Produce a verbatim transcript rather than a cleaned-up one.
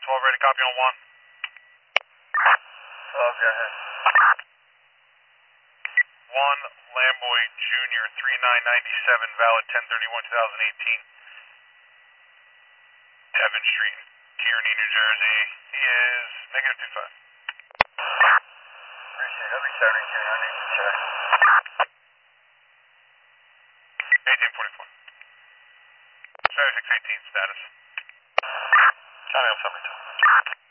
twelve ready, copy on one. twelve, go ahead. one Lamboy Junior three nine nine seven, valid ten thirty-one twenty eighteen. Devon Street, Kearney, New Jersey. He is negative two five. Appreciate it. I'll be seventy-two. I need to check. eighteen forty-four. seventy-six eighteen status. County, I'm seventy-two.